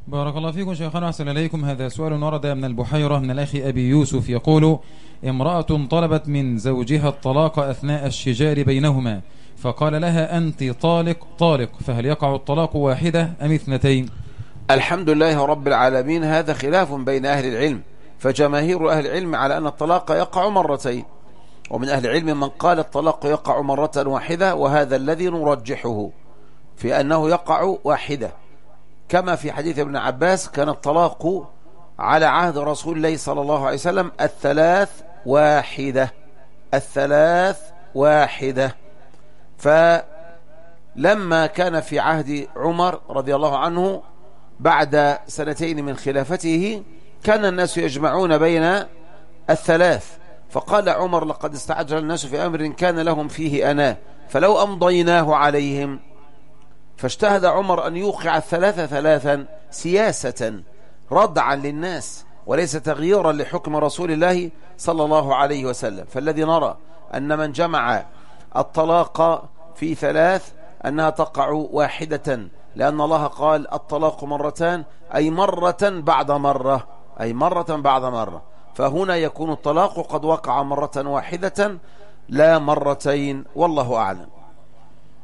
بارك الله فيكم شيخنا، أحسن إليكم. هذا سؤال ورد من البحيرة من الأخ أبي يوسف، يقول: امرأة طلبت من زوجها الطلاق أثناء الشجار بينهما، فقال لها: أنت طالق، فهل يقع الطلاق واحدة أم اثنتين؟ الحمد لله رب العالمين. هذا خلاف بين أهل العلم، فجماهير أهل العلم على أن الطلاق يقع مرتين، ومن أهل العلم من قال الطلاق يقع مرة واحدة، وهذا الذي نرجحه في أنه يقع واحدة، كما في حديث ابن عباس: كان الطلاق على عهد رسول الله صلى الله عليه وسلم الثلاث واحدة. فلما كان في عهد عمر رضي الله عنه بعد 2 من خلافته، كان الناس يجمعون بين الثلاث، فقال عمر: لقد استعجل الناس في أمر كان لهم فيه أنا، فلو أمضيناه عليهم. فاجتهد عمر أن يوقع الثلاثة ثلاثا سياسة ردعا للناس وليس تغييرا لحكم رسول الله صلى الله عليه وسلم. فالذي نرى أن من جمع الطلاق في 3 أنها تقع واحدة، لأن الله قال: الطلاق مرتان، أي مرة بعد مرة، فهنا يكون الطلاق قد وقع مرة واحدة لا مرتين، والله أعلم.